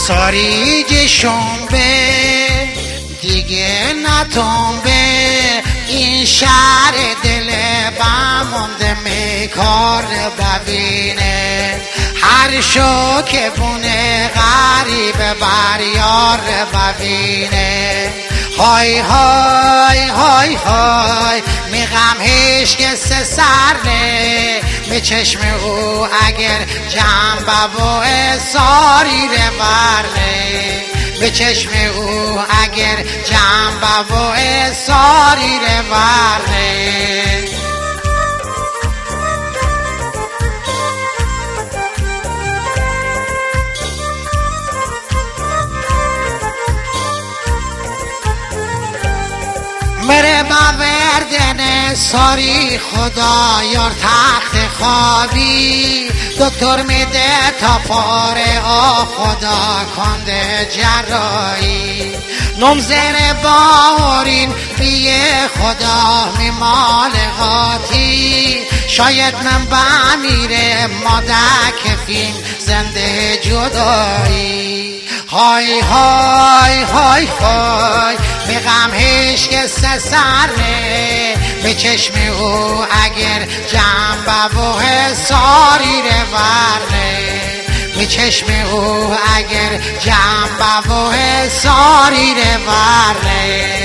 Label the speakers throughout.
Speaker 1: ساریج شنبه دیگه نتنبه، این شهر دل بمونده میکار ببینه، هر شو که بونه غریب بر یار ببینه. های های های های میغم هیچ کس سر نه، به چشم او اگر جنبه و ساری رورنه، به چشم او اگر جنبه و ساری رورنه. مره باوردن ساری خدا یار تخت خوابی، دکتر میده تا پاره خدا کنده جرایی، نمزر باورین بیه خدا میمال غاتی، شاید من بمیره مادک فیلم زنده جدایی. های های های های میغم هیچ کس سر نه، به چشم او اگر جنبه و ساری رورنه، به چشم او اگر جنبه و ساری رورنه.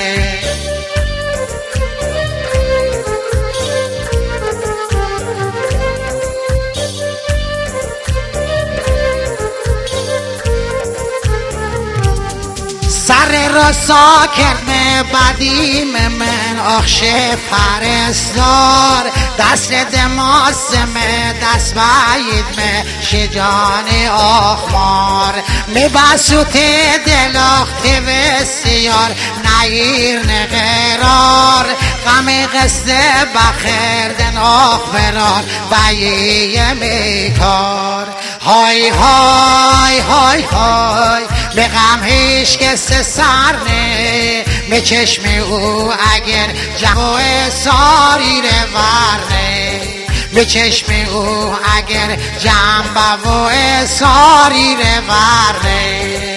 Speaker 1: سر را ساکر میں بدیم من آخش پرستار، دست دماس میں دست باید میں شجان آخمار، می بسوت دل آخت بسیار نیر نغرار، غم قصد بخیردن آخ برار بیه میکار. های های های های به غم هیچ کس سر نه، به چشم او اگر جنبه ساری رورنه، به چشم او اگر جنبه و ساری رورنه.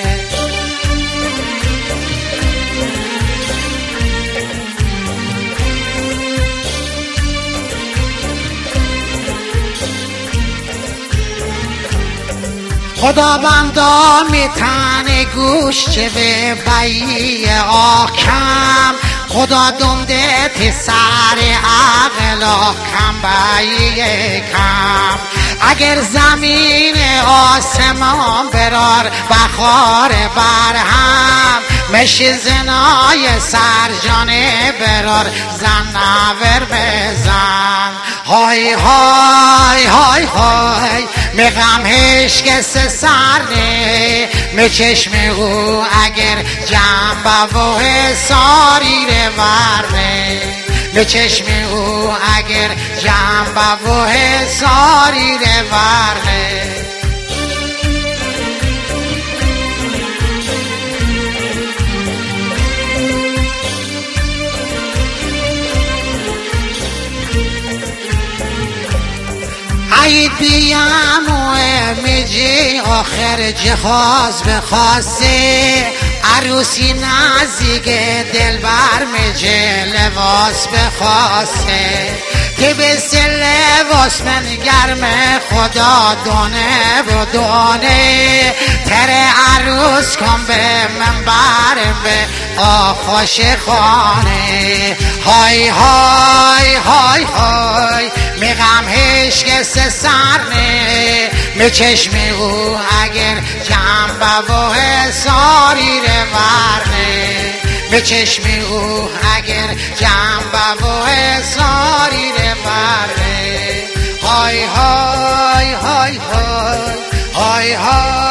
Speaker 1: خدا بندا میتنه گوش چه به بایی آکم، خدا دنده تی سر عقل آکم بایی کم، اگر زمین آسمان برار بخار برهم، مشی زنای سرجانه برار زن نور بزن. های های های های میغم هیچ کس سر نه، می چشم او اگر جنبه و ساری رورنه، به چشم او اگر جنبه و ساری رورنه. عید بیام و میجی آخر جهاز بخواسته، عروسی نزدیک دل بر میجی لباس بخواسته، که بس لباس من گرم خدا دونه و دونه، تر عروس کن به من برم به آخوش خانه. های های های های میغم هیچ کس سر نه، به چشم او اگر جنبه و ساری رورنه، به چشم او اگر جنبه و ساری رورنه. های های های های های های